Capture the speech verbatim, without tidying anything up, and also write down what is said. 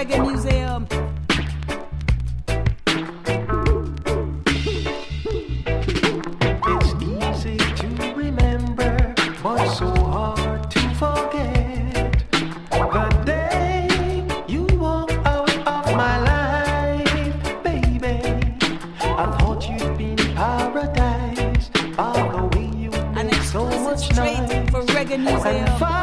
Reggae Museum. It's easy to remember, but so hard to forget. The day you walked out of my life, baby, I thought you'd be in paradise. All the way you made so much noise. For Reggae Museum.